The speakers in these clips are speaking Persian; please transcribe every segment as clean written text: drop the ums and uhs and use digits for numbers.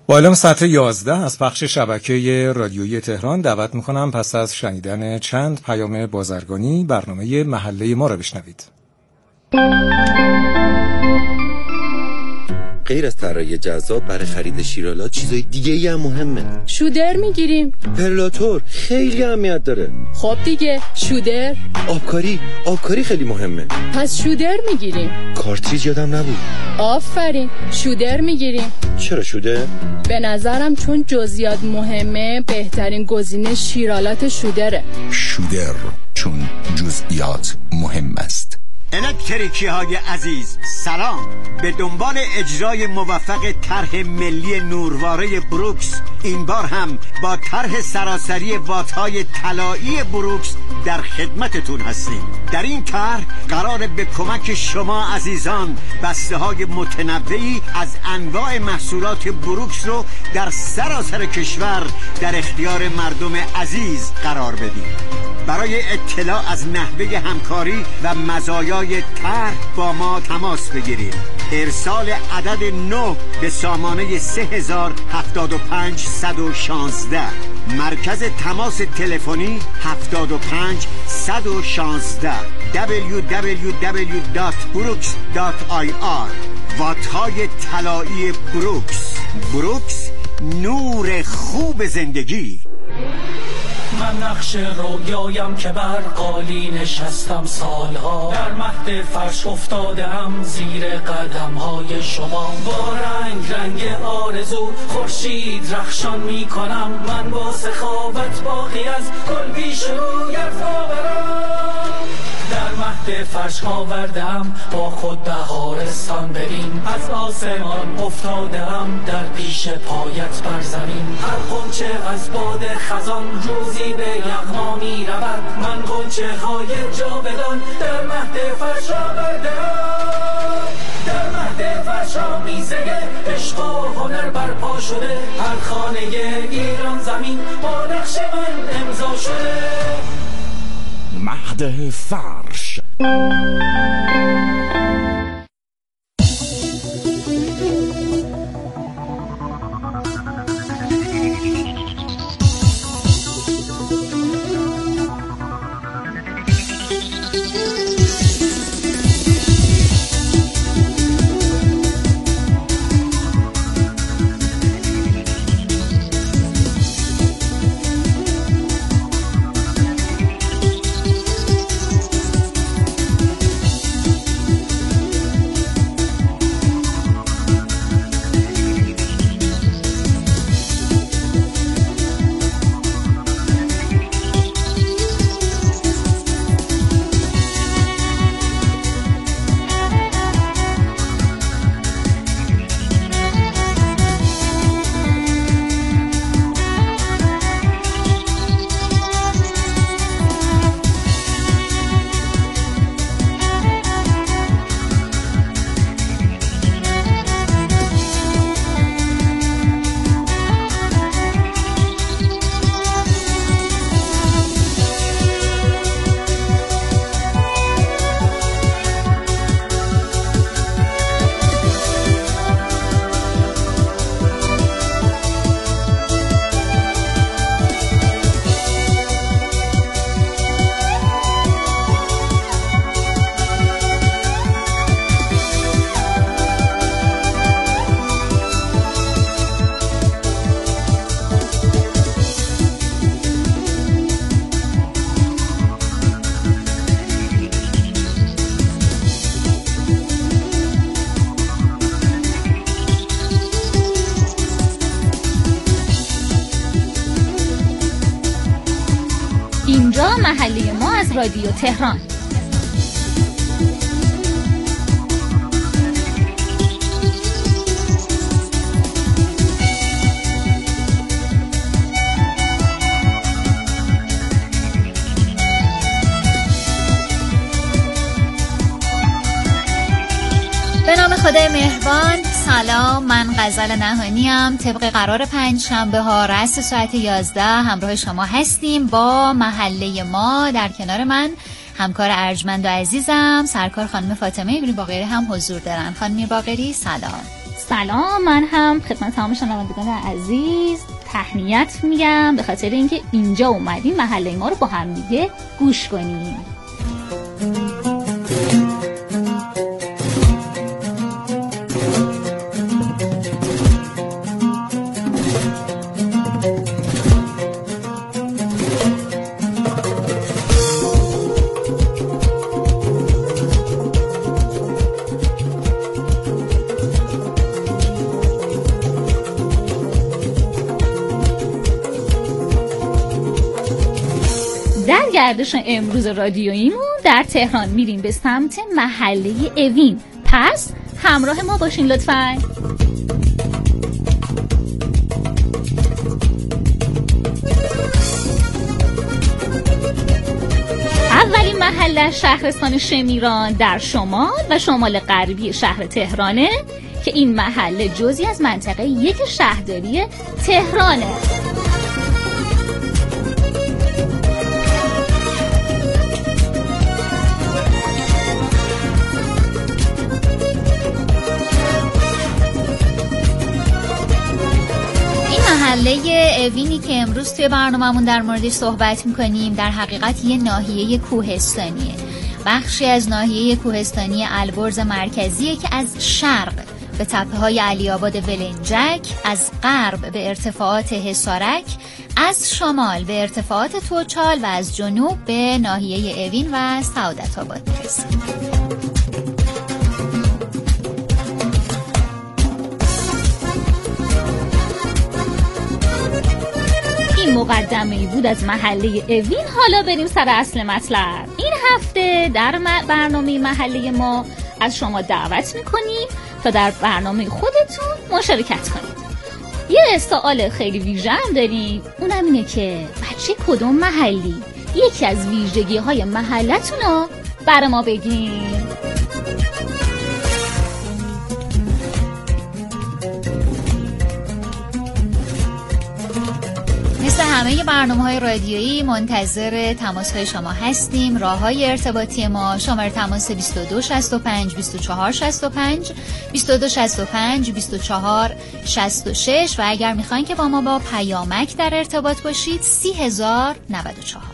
با اعلام ساعت 11 از پخش شبکه رادیویی تهران دعوت میکنم پس از شنیدن چند پیام بازرگانی برنامه محله ما را بشنوید. غیر از طراحی جذاب برای خرید شیرالات چیزای دیگه‌ای هم مهمه. شودر میگیریم. پرلاتور خیلی اهمیت داره. خب دیگه شودر. آبکاری خیلی مهمه. پس شودر میگیریم. کارتریج یادم نبود. آفرین، شودر میگیریم. چرا شودر؟ به نظرم چون جزئیات مهمه بهترین گزینه شیرالات شودره. شودر چون جزئیات مهم است. الکتریکی های عزیز سلام. به دنبال اجرای موفق طرح ملی نورواره بروکس، این بار هم با طرح سراسری وات‌های طلایی بروکس در خدمتتون هستیم. در این طرح قرار به کمک شما عزیزان بسته‌های متنوعی از انواع محصولات بروکس رو در سراسر کشور در اختیار مردم عزیز قرار بدیم. برای اطلاع از نحوه همکاری و مزایای طرح با ما تماس بگیرید. ارسال عدد 9 به سامانه 3075 116. مرکز تماس تلفنی 75 116 www.brooks.ir. وات‌های طلایی بروکس، نور خوب زندگی. من نقش رویایم که بر قالی نشستم سالها، در مهد فرش افتادم زیر قدمهای شما. با رنگ آرزو خورشید رخشان می کنم، من با سخاوت باقی از گل پیش رویت آورم. در مهد فرش آوردم با خود بهارستان ببین، از آسمان افتادم در پیش پایت بر زمین. هر غنچه از باد خزان روزی به یغما می رود، من غنچه های جاودان در مهد فرش آوردم. در مهد فرش آمیزه عشق و هنر برپا شده، هر خانه ایران زمین با نقش من امضا شده. مهد فرش. اینجا محله ما از رادیو تهران. به نام خدای مهربان. سلام، من غزل نهانیم. طبق قرار پنجشنبه ها رأس ساعت 11 همراه شما هستیم با محله ما. در کنار من همکار ارجمند و عزیزم سرکار خانم فاطمه میرباقری هم حضور دارن. خانم میرباقری سلام. سلام، من هم خدمت تمام شنوندگان عزیز تهنیت میگم به خاطر اینکه اینجا اومدیم محله ما رو با هم دیگه گوش کنیم. در گردش امروز رادیوییمون در تهران میریم به سمت محله اوین. پس همراه ما باشین لطفاً. اولین محله شهرستان شمیران در شمال و شمال غربی شهر تهرانه که این محله جزئی از منطقه 1 شهرداری تهرانه. محله اوینی که امروز توی برنامه‌مون در موردش صحبت می‌کنیم در حقیقت یه ناحیه کوهستانیه. بخشی از ناحیه کوهستانی البرز مرکزیه که از شرق به تپه‌های علی‌آباد ولنجک، از غرب به ارتفاعات حصارک، از شمال به ارتفاعات توچال و از جنوب به ناحیه اوین و سعادت آباد میرسه. این مقدمه‌ای بود از محله اوین. حالا بریم سر اصل مطلب. این هفته در برنامه محله ما از شما دعوت میکنیم تا در برنامه خودتون مشارکت کنید. یه سوال خیلی ویژه هم داریم، اونم اینه که بچه کدوم محلی یکی از ویژگی‌های محلتون رو برای ما بگین. مثل همه برنامه‌های رادیویی منتظر تماس‌های شما هستیم. راه‌های ارتباطی ما: شماره تماس 2265 2465 2265 2466 و اگر میخواین که با ما با پیامک در ارتباط باشید 30,094.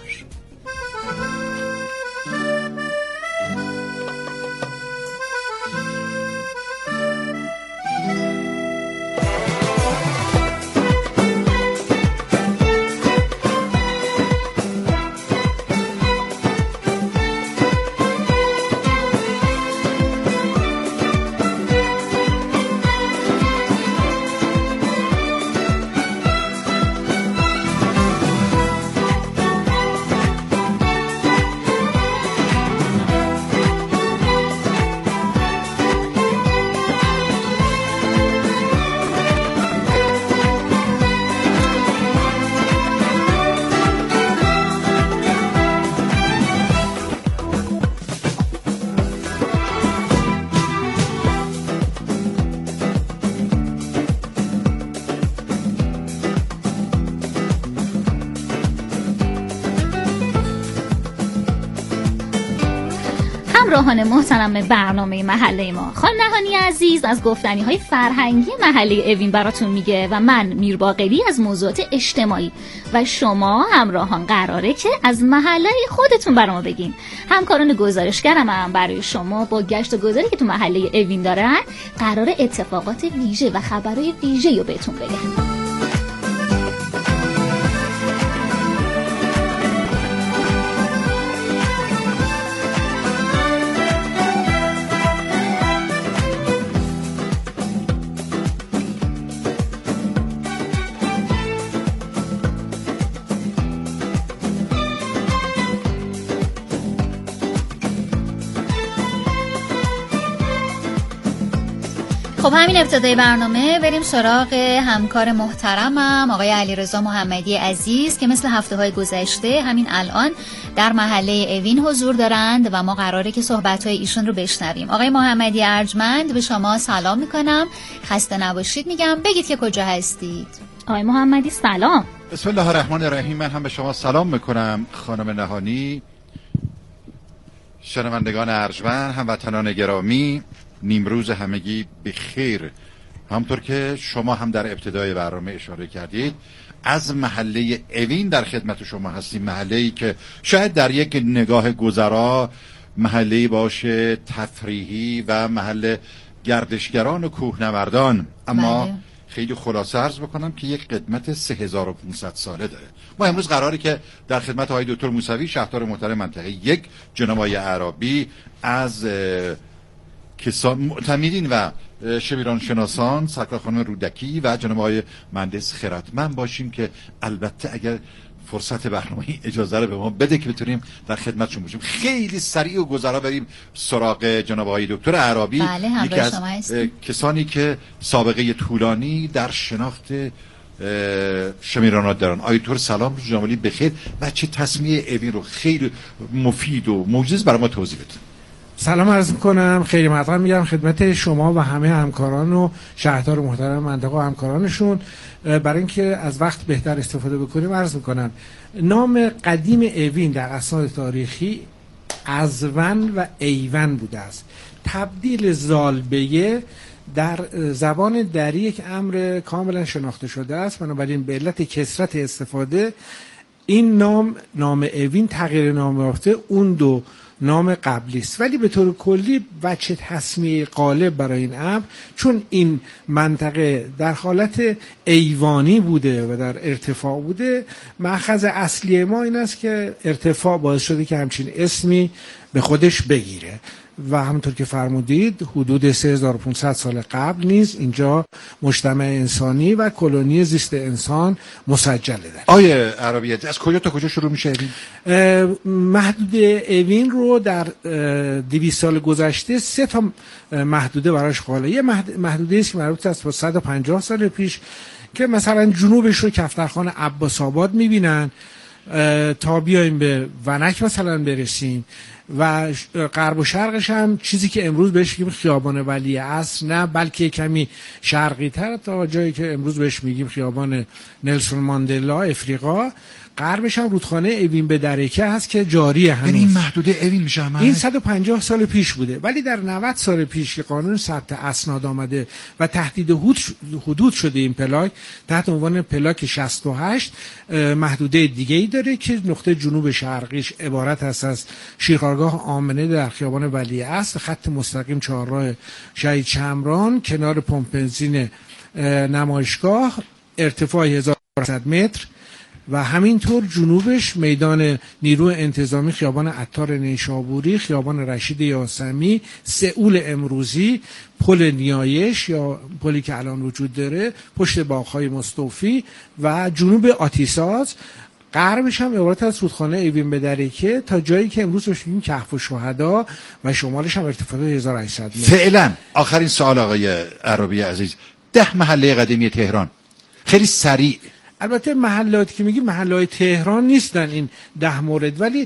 همراهان محترم برنامه محله ما، خانم نهانی عزیز از گفتنی‌های فرهنگی محله اوین براتون میگه و من میرباقری از موضوعات اجتماعی و شما همراهان قراره که از محله خودتون برام بگین. همکاران گزارشگرم هم برای شما با گشت و گذاری که تو محله اوین دارن قراره اتفاقات ویژه و خبرهای ویژه رو بهتون بگن. خب همین ابتدای برنامه بریم سراغ همکار محترمم آقای علیرضا محمدی عزیز که مثل هفته‌های گذشته همین الان در محله اوین حضور دارند و ما قراره که صحبت‌های ایشون رو بشنویم. آقای محمدی ارجمند، به شما سلام میکنم، خسته نباشید میگم، بگید که کجا هستید. آقای محمدی سلام. بسم الله الرحمن الرحیم. من هم به شما سلام میکنم خانم نهانی، شنوندگان ارجمند، هموطنان گرامی، نیمروز همگی بخیر همونطور که شما هم در ابتدای برنامه اشاره کردید از محله اوین در خدمت شما هستیم. محله‌ای که شاید در یک نگاه گذرا محله‌ای باشه تفریحی و محل گردشگران و کوهنوردان، اما خیلی خلاصه عرض بکنم که یک قدمت 3500 ساله داره. ما امروز قراره که در خدمت آقای دکتر موسوی شهردار محترم منطقه یک، جناب آقای عرابی از معتمدین و شبیران شناسان سرکار خانم رودکی و جناب آقای مهندس خردمند باشیم که البته اگر فرصت برنامه‌ای اجازه رو به ما بده که بتونیم در خدمتشون باشیم. خیلی سریع و گذرا بریم سراغ جناب آقای دکتر عرابی. بله، یکی از کسانی که سابقه طولانی در شناخت شمیرانات دارن. آقای دکتر سلام، روز جمالی بخیر و چه تصمیه اوین رو خیلی مفید و موجز برای ما توضیح بده. سلام عرض میکنم، خیلی مطلب میگم خدمت شما و همه همکاران و شهردار محترم منطقه و همکارانشون. برای اینکه از وقت بهتر استفاده بکنیم عرض میکنم نام قدیم اوین در اسناد تاریخی ازون و ایون بوده است. تبدیل زال به ی در زبان دری یک امر کاملا شناخته شده است، بنابراین به علت کثرت استفاده این نام اوین تغییر نام یافته اون دو نام قبلی است. ولی به طور کلی وجه تسمیه غالب برای این امر، چون این منطقه در حالت ایوانی بوده و در ارتفاع بوده، مأخذ اصلی ما این است که ارتفاع باعث شده که همچین اسمی به خودش بگیره و همونطور که فرمودید حدود 3500 سال قبل نیز اینجا مجتمع انسانی و کلونی زیست انسان مسجله داره. آیه عربی از کجا تا کجا شروع میشه اوین؟ محدود اوین رو در 200 سال گذشته 3 تا محدوده براش قائله. یه محدوده است که مربوط است به 150 سال پیش که مثلا جنوبش رو کفترخان عباس آباد میبینن تا بیایم به ونک مثلا برسیم و غرب و شرقش هم چیزی که امروز بهش میگیم خیابان ولیعصر نه، بلکه کمی شرقی تر تا جایی که امروز بهش میگیم خیابان نلسون ماندلا افریقا. غربش هم رودخانه اوین به درکه هست که جاریه هنوز. یعنی این محدوده اوین میشه؟ این 150 سال پیش بوده، ولی در 90 سال پیش که قانون ثبت اسناد آمده و تهدید حدود شده این پلاک تحت عنوان پلاک 68 محدوده دیگه ای داره که نقطه جنوب شرقیش عبارت است از شیرخوارگاه آمنه در خیابان ولیعصر، خط مستقیم چهارراه شهید شمران کنار پمپ بنزین نمایشگاه، ارتفاع 1400 متر و همینطور جنوبش میدان نیروی انتظامی، خیابان عطار نیشابوری، خیابان رشید یاسمی، سئول امروزی، پل نیایش یا پلی که الان وجود داره، پشت باغ‌های مصطفی و جنوب آتیساز. غربش هم عبارت از رودخانه اوین به درکه تا جایی که امروز بهش میگیم کهف الشهدا و شمالش هم ارتفاع 1800 متر. فعلا آخرین سوال آقای عرابی عزیز، 10 محله قدیمی تهران خیلی سریع. البته محلاتی که میگیم محلهای تهران نیستن این 10 مورد، ولی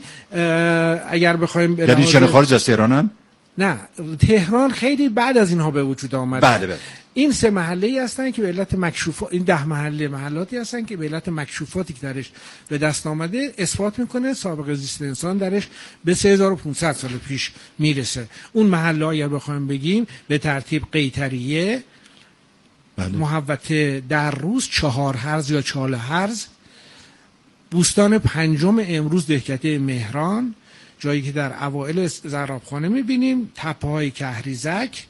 اگر بخوایم یعنی چرا خارج از تهرانن؟ نه، تهران خیلی بعد از اینها به وجود آمده. بله. این 3 محله‌ای هستن که به علت مکشوفات، این 10 محلاتی هستن که به علت مکشوفاتی که درش به دست آمده اثبات میکنه سابقه زیست انسان درش به 3500 سال پیش میرسه. اون محله اگر بخوایم بگیم به ترتیب قیطریه، محوطه در روز، 4 هرز یا چاله هرز، بوستان پنجم امروز دهکده مهران، جایی که در اوائل زرابخانه میبینیم، تپه‌های کهریزک،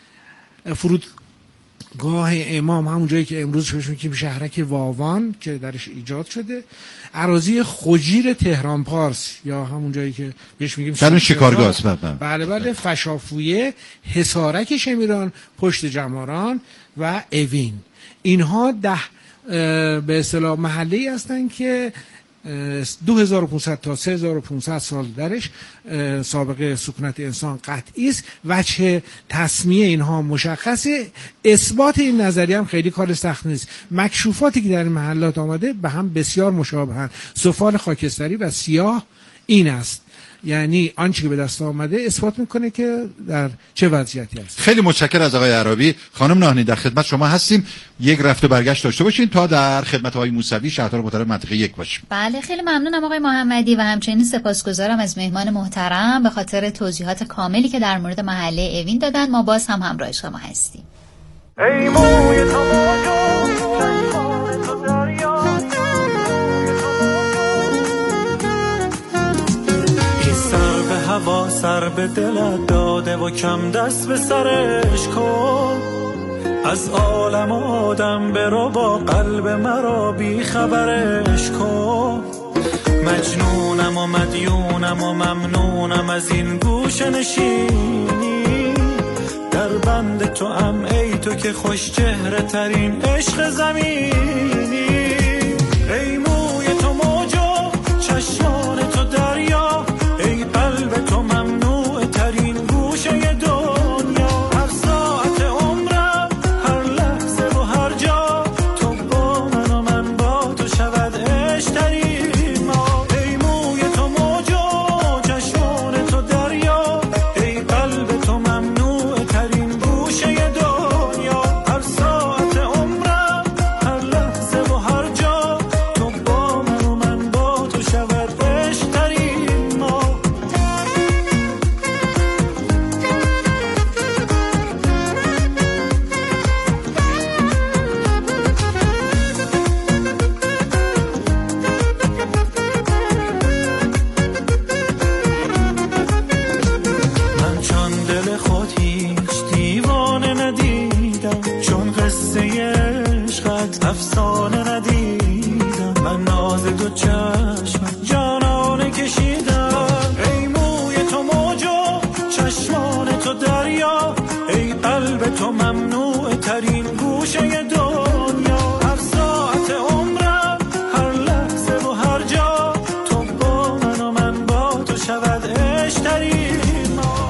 فرودگاه امام، همون جایی که امروز بهش میگیم شهرک واوان که درش ایجاد شده، اراضی خجیر تهران پارس یا همون جایی که بهش میگیم شکارگاه. بله، فشافویه، حصارک شمیران، پشت جماران و اوین. اینها 10 به اصطلاح محله‌ای هستن که 2500 تا 3500 سال درش سابقه سکونت انسان قطعی است. وجه تسمیه اینها مشخصه. اثبات این نظریه هم خیلی کار سخت نیست. مکشوفاتی که در این محلات آمده به هم بسیار مشابهند. سفال خاکستری و سیاه این است، یعنی آنچه که به دست آمده اثبات میکنه که در چه وضعیتی است. خیلی متشکرم از آقای عرابی. خانم ناهنی در خدمت شما هستیم. یک رفت و برگشت داشته باشین تا در خدمت آقای موسوی شهردار محترم منطقه یک باشیم. بله، خیلی ممنونم آقای محمدی و همچنین سپاسگزارم از مهمان محترم به خاطر توضیحات کاملی که در مورد محله اوین دادن. ما باز هم همراه شما هستیم. ای موی تو موجو چشمان تو دریا، این سر به هوا سر به دلت داده و کم دست به سرش کن، از عالم آدم برو با قلب مرا بی خبرش کن، مجنونم و مدیونم و ممنونم از این گوشه نشینی، در بند تو ام ای تو که خوش چهره ترین عشق زمینی، ای موی تو موجو چشمان تو دریا، ای قلب تو ممنوع ترین گوشه دنیا، هر ساعت عمرم هر لحظه و هر جا تو با من و من با تو شود عشق ترین ما، ای موی تو موجو چشمان تو دریا، ای قلب تو ممنوع ترین گوشه دنیا، هر ساعت عمرم هر لحظه و هر جا تو با من و من با تو شود عشق ترین ما. من چون دل خود هیچ دیوانه ندیدم، چون قصه عشقت افسانه ندیدم، من ناز دو چشم جانانه کشیدم، ای موی تو موجو چشمان تو دریا، ای قلب تو ممنوع ترین گوشه دنیا، هر ساعت عمرم هر لحظه و هر جا تو با من و من با تو شود عشق ترین ما.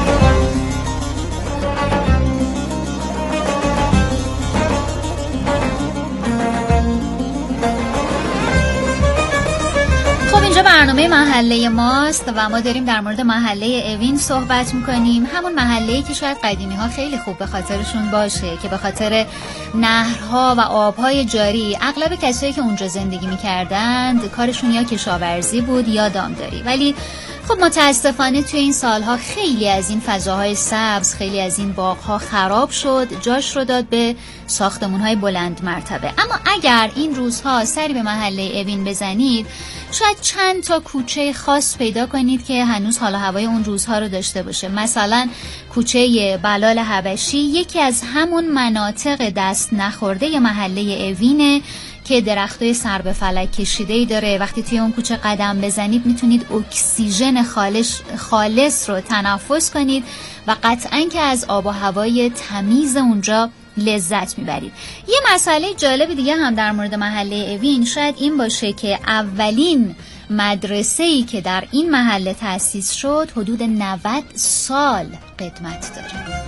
خب اینجا برنامه محله ماست و ما داریم در مورد محله اوین صحبت میکنیم، همون محله‌ای که شاید قدیمی ها خیلی خوب به خاطرشون باشه که به خاطر نهرها و آبهای جاری اغلب کسایی که اونجا زندگی میکردند کارشون یا کشاورزی بود یا دامداری، ولی خب متاسفانه توی این سالها خیلی از این فضاهای سبز، خیلی از این باغها خراب شد، جاش رو داد به ساختمان‌های بلند مرتبه. اما اگر این روزها سری به محله اوین بزنید شاید چند تا کوچه خاص پیدا کنید که هنوز حال و هوای اون روزها رو داشته باشه. مثلا کوچه بلال حبشی یکی از همون مناطق دست نخورده محله اوینه که درختای سر به فلک کشیده‌ای داره. وقتی توی اون کوچه قدم بزنید میتونید اکسیژن خالص رو تنفس کنید و قطعاً که از آب و هوای تمیز اونجا لذت میبرید. یه مسئله جالب دیگه هم در مورد محله اوین شاید این باشه که اولین مدرسه‌ای که در این محله تأسیس شد حدود 90 سال قدمت داره.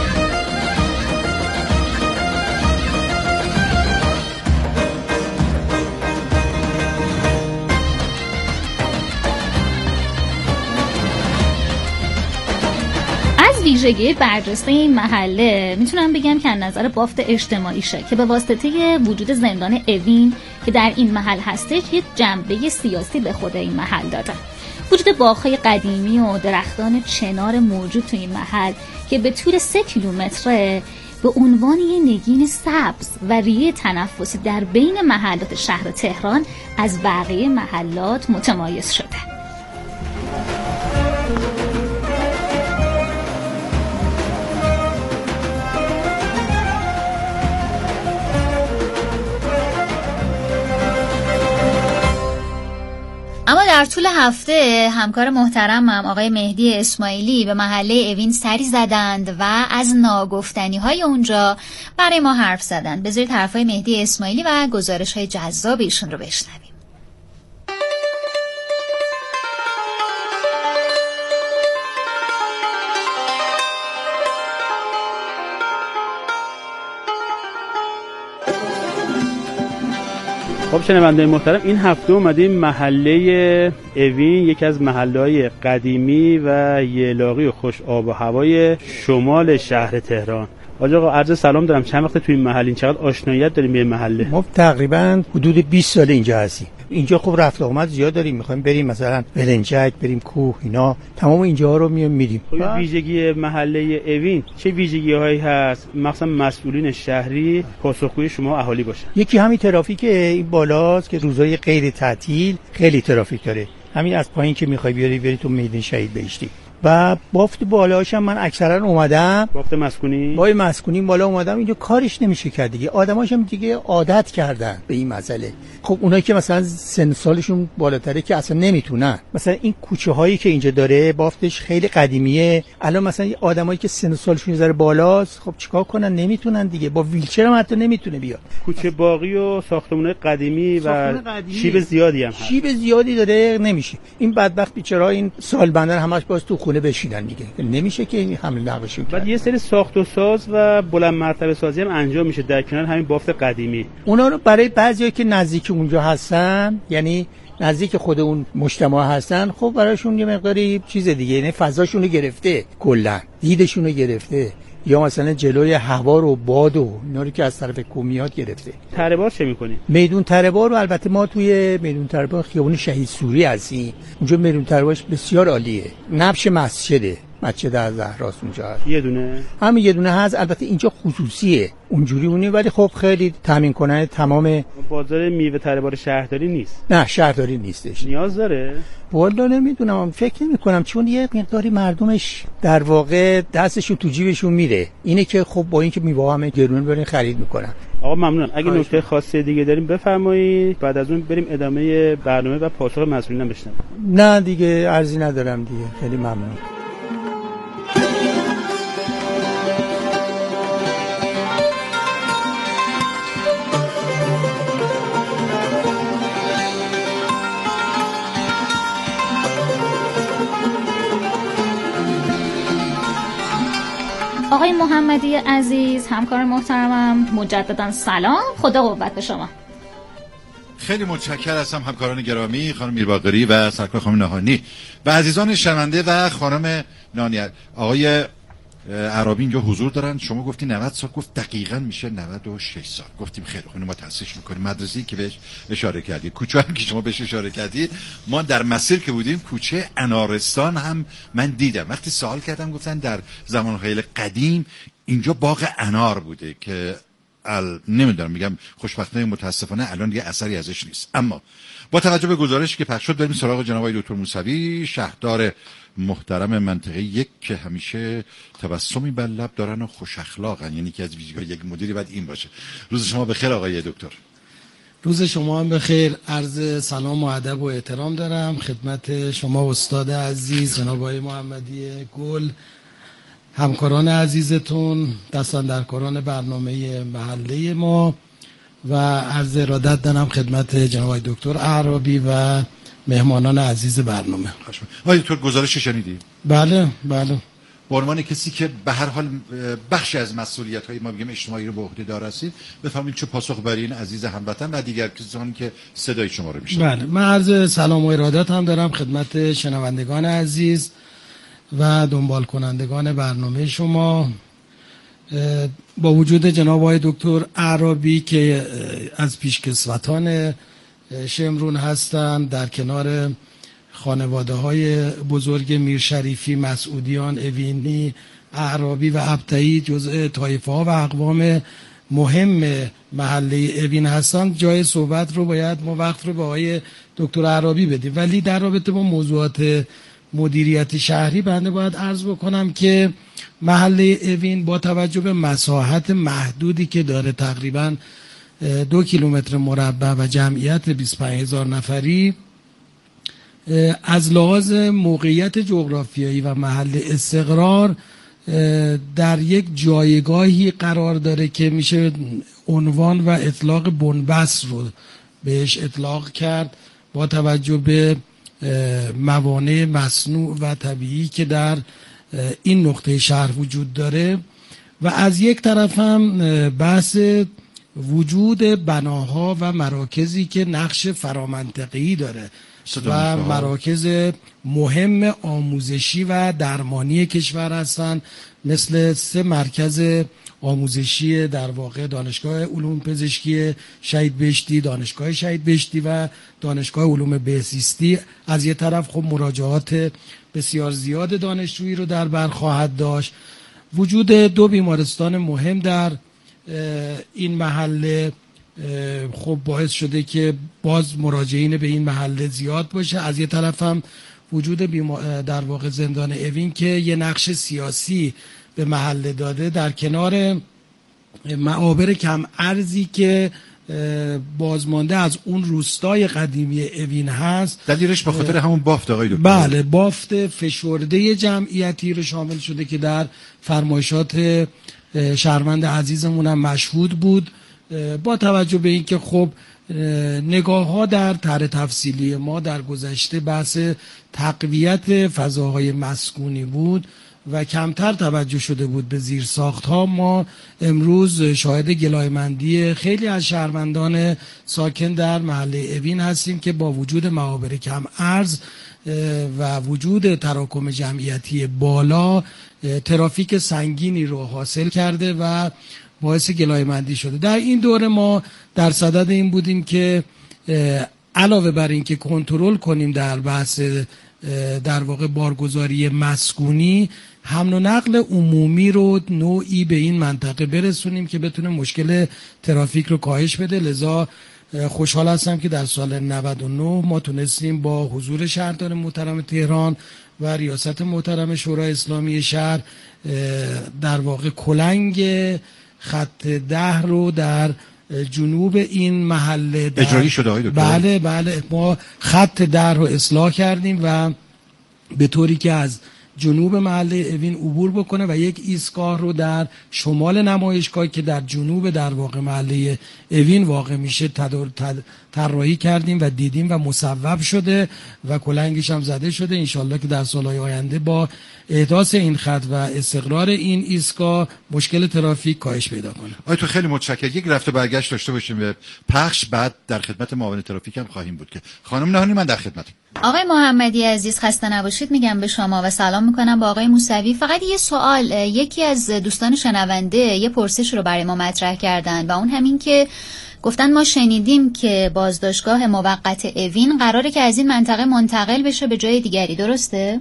ویژگی برجسته این محله میتونم بگم که از نظر بافت اجتماعیشه که به واسطه وجود زندان اوین که در این محل هستش یک جنبه سیاسی به خود این محل دادن. وجود باغ‌های قدیمی و درختان چنار موجود تو این محل که به طول 3 کیلومتر به عنوان یک نگین سبز و ریه تنفسی در بین محلات شهر تهران از بقیه محلات متمایز شده. اما در طول هفته همکار محترمم آقای مهدی اسماعیلی به محله اوین سری زدند و از ناگفتنی‌های اونجا برای ما حرف زدند. بذارید حرفای مهدی اسماعیلی و گزارش‌های جذاب ایشون رو بشنویم. خب شنونده محترم، این هفته اومدیم محله اوین، یکی از محله‌های قدیمی و یلاقی و خوش آب و هوای شمال شهر تهران. آقا عرض سلام دارم. چند وقت توی این محل، این چقدر آشناییت داریم به این محله؟ ما تقریبا حدود 20 سال اینجا هستیم. اینجا خب رفت آمد زیاد داریم، میخوایم بریم مثلا ولنجک، بریم کوه، اینا تمام اینجاها رو میریم. خب ویژگی محله اوین چه ویژگی‌هایی هست مثلا مسئولین شهری پاسخگوی شما اهالی باشن؟ یکی همین ترافیک این بالاست که روزهای غیر تعطیل خیلی ترافیک داره. همین از پایین که میخوای بری تو میدان شهید بهشتی و بافت بالاش هم من اکثرا اومدم، بافت مسکونی با مسکونی بالا اومدم، اینجا کارش نمیشه کرد دیگه. آدماش هم دیگه عادت کردن به این مسئله. خب اونایی که مثلا سن سالشون بالاتره که اصلا نمیتونن، مثلا این کوچه هایی که اینجا داره بافتش خیلی قدیمیه، الان مثلا آدمایی که سن سالشون ذره بالاست خب چیکار کنن؟ نمیتونن دیگه، با ویلچر هم حتی نمیتونه بیاد. کوچه باقی و ساختمان‌های قدیمی و شیب زیادی هم هست. شیب زیادی داره، نمیشه. این بدبخت بیچاره‌ها این سال بندر همش باز تو خونه بشینن دیگه، نمیشه که این حمل نقلشون. بعد یه سری ساخت و ساز و بلند مرتبه سازی هم انجام میشه در کنار همین بافت قدیمی. اونا رو برای بعضیا که نزدیک اونجا هستن، یعنی نزدیک خود اون مجتمع هستن، خب براشون یه مقداری چیز دیگه، یعنی فضاشون رو گرفته، کلا دیدشون رو گرفته، یا مثلا جلوی هوا رو باد و اینا رو که از طرف کومیات گرفته. تره بار چه می‌کنی؟ میدون تره بار رو البته ما توی میدون تره بار خیابون شهید سوری هستیم، اونجا میدون تره بارش بسیار عالیه. نبش مسجد الزهراست اونجا هست. یه دونه همین یه دونه هست، البته اینجا خصوصیه اونجوری اونه، ولی خب خیلی تامین کننده تمام. بازار میوه تره بار شهرداری نیست؟ نه شهرداری نیستش. نیاز داره؟ والا نمیدونم، فکر نمی کنم، چون یه مقداری مردمش در واقع دستشون تو جیبشون میره، اینه که خب با اینکه میوه همه گرونه برین خرید میکنن. آقا ممنون. اگه نکته خاصی دیگه داریم بفرمایید، بعد از اون بریم ادامه برنامه و پاسخ مسئولین بشنویم. نه دیگه عرضی ندارم دیگه، خیلی ممنون. آقای محمدی عزیز، همکار محترمم، مجددا سلام، خدا قوت به شما. خیلی متشکرم هستم همکاران گرامی، خانم میرباقری و سرکار خانم نهانی و عزیزان شنونده و خانم نانیت. آقای عرابی اینجا حضور دارن. شما گفتی 90 سال، گفت دقیقاً میشه 96 سال. گفتیم خیلی خوب، ما تاسیس میکنیم. مدرسه‌ای که بهش اشاره کردید، کوچه هم که شما بهش اشاره کردید، ما در مسیر که بودیم کوچه انارستان هم من دیدم. وقتی سوال کردم گفتن در زمان خیلی قدیم اینجا باغ انار بوده که نمیدونم، میگم خوشبختانه متاسفانه الان دیگه اثری ازش نیست. اما با توجه به گزارشی که پخش شد بریم سراغ جناب آقای دکتر موسوی، شهردار محترم منطقه یک که همیشه تبسمی بر لب دارن و خوش اخلاقن، یعنی که از ویژگی یک مدیری باید این باشه. روز شما بخیر آقای دکتر. روز شما هم بخیر. عرض سلام و ادب و احترام دارم خدمت شما استاد عزیز جناب آقای محمدی گل، همکاران عزیزتون، دستاندرکاران برنامه محله ما و عرض ارادت دارم خدمت جناب آقای دکتر اعرابی و مهمانان عزیز برنامه. آقای دکتر گزارش شنیدی؟ بله بله. به عنوان کسی که به هر حال بخشی از مسئولیت‌های ما بگیم اجتماعی رو به عهده دار هستید، بفرمایید چه پاسخ برای این عزیز هموطن و دیگر کسانی که صدای شما رو میشنوند. بله، من عرض سلام و ارادت هم دارم خدمت شنوندگان عزیز و دنبال کنندگان برنامه شما. با وجود جناب آقای دکتر اعرابی که از پیشکسوتان شمرون هستند، در کنار خانواده های بزرگ میرشریفی، مسعودیان، اوینی، اعرابی و ابتهی جزء طایفه ها و اقوام مهم محله اوین هستند، جای صحبت رو باید ما وقت رو به آقای دکتر اعرابی بدیم. ولی در رابطه با موضوعات مدیریت شهری بنده باید عرض بکنم که محله اوین با توجه به مساحت محدودی که داره، تقریباً 2 کیلومتر مربع و جمعیت 25,000 نفری، از لحاظ موقعیت جغرافیایی و محل استقرار در یک جایگاهی قرار داره که میشه عنوان و اطلاق بنبست رو بهش اطلاق کرد، با توجه به موانع مصنوع و طبیعی که در این نقطه شهر وجود داره و از یک طرف هم بحث وجود بناها و مراکزی که نقش فرامنطقه‌ای داره و مراکز مهم آموزشی و درمانی کشور هستند، مثل 3 مرکز آموزشی در واقع دانشگاه علوم پزشکی شهید بهشتی، دانشگاه شهید بهشتی و دانشگاه علوم بهزیستی. از یه طرف خب مراجعات بسیار زیاد دانشجویی رو در بر خواهد داشت. وجود 2 بیمارستان مهم در این محله خب باعث شده که باز مراجعین به این محله زیاد باشه. از یه طرف هم وجود در واقع زندان اوین که یه نقش سیاسی به محله داده، در کنار معابر کم ارزی که بازمانده از اون روستای قدیمی اوین هست. دلیلش به خاطر همون بافت آقای دکتر؟ بله، بافت فشرده جمعیتی رو شامل شده که در فرمایشات شهروند عزیزمون هم مشهود بود. با توجه به اینکه خب نگاه ها در طرح تفصیلی ما در گذشته بحث تقویت فضاهای مسکونی بود و کمتر توجه شده بود به زیرساخت ها، ما امروز شاهد گلایمندی خیلی از شهروندان ساکن در محله اوین هستیم که با وجود معابر کم ارز و وجود تراکم جمعیتی بالا ترافیک سنگینی رو حاصل کرده و باعث گلایمندی شده. در این دوره ما در صدد این بودیم که علاوه بر این که کنترل کنیم در بحث در واقع بارگذاری مسکونی، حمل و نقل عمومی رو نوعی به این منطقه برسونیم که بتونه مشکل ترافیک رو کاهش بده. لذا خوشحال هستم که در سال 99 ما تونستیم با حضور شهردار محترم تهران و ریاست محترم شورای اسلامی شهر در واقع کلنگ خط 10 رو در جنوب این محله اجرایی شده های دکتر؟ بله ما خط 10 رو اصلاح کردیم و به طوری که از جنوب محله اوین عبور بکنه و یک ایستگاه رو در شمال نمایشگاهی که در جنوب در واقع محله اوین واقع میشه طراحی کردیم و دیدیم و مصوب شده و کلنگش هم زده شده. انشالله که در سالهای آینده با احداث این خط و استقرار این ایستگاه مشکل ترافیک کاهش پیدا کنه. آقای تو خیلی متشکرم. یک رفت و برگشت داشته باشیم به پخش، بعد در خدمت معاون ترافیک هم خواهیم بود. که خانم نهانی من در خدمتم. آقای محمدی عزیز خسته نباشید میگم به شما و سلام میکنم با آقای موسوی. فقط یه سوال، یکی از دوستان شنونده یه پرسش رو برای ما مطرح کردن و اون همین که گفتن ما شنیدیم که بازداشتگاه موقت اوین قراره که از این منطقه منتقل بشه به جای دیگری، درسته؟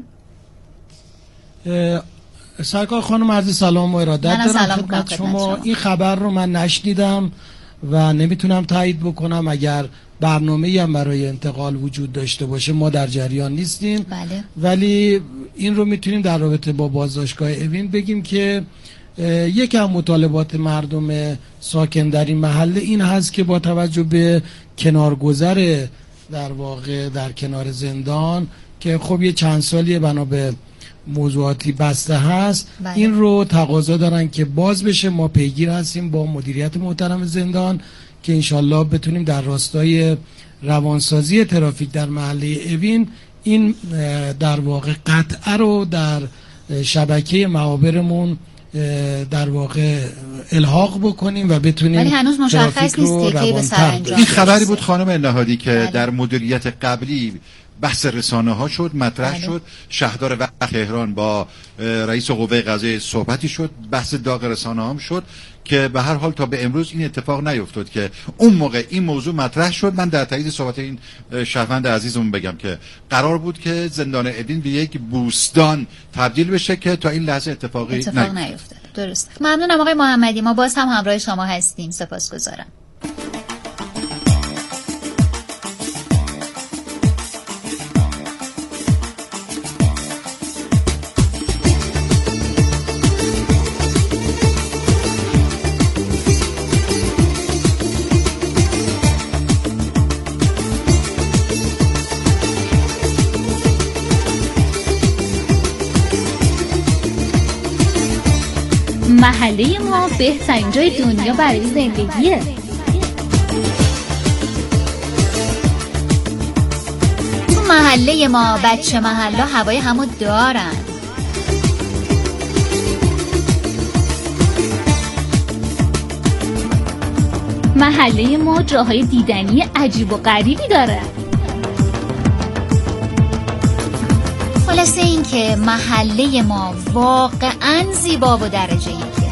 سرکار خانم عرض سلام و ارادت دارم خدمت شما. این خبر رو من نشنیدم و نمیتونم تایید بکنم. اگر برنامه‌ای هم برای انتقال وجود داشته باشه ما در جریان نیستیم. بله. ولی این رو میتونیم در رابطه با بازداشتگاه اوین بگیم که یکی از مطالبات مردم ساکن در این محله این هست که با توجه به کنارگذر در واقع در کنار زندان که خب یه چند سالیه بنا به موضوعاتی بسته هست، بله. این رو تقاضا دارن که باز بشه. ما پیگیر هستیم با مدیریت محترم زندان که انشالله بتونیم در راستای روانسازی ترافیک در محله اوین این در واقع قطعه رو در شبکه معابرمون در واقع الحاق بکنیم و بتونیم ولی هنوز مشخص نیست که به سرانجام. این خبری بود خانم نهادی که بله. در مدیریت قبلی بحث رسانه ها شد، مطرح بله. شد، شهردار وقت تهران با رئیس قوه قضاییه صحبتی شد، بحث داغ رسانه هم شد که به هر حال تا به امروز این اتفاق نیفتاد که اون موقع این موضوع مطرح شد. من در تایید صحبت این شهروند عزیزمون بگم که قرار بود که زندان اوین به یک بوستان تبدیل بشه که تا این لحظه اتفاق نیفتاد. درست. ممنونم آقای محمدی، ما باز هم همراه شما هستیم. سپاسگزارم. محله ما بهترین جای دنیا برای زندگیه. تو محله ما بچه محله هوای همو دارن. محله ما جاهای دیدنی عجیب و غریبی داره. مثل این که محله ما واقعا زیبا و درجه یکه.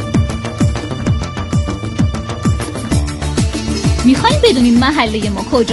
میخواین بدونین محله ما کجا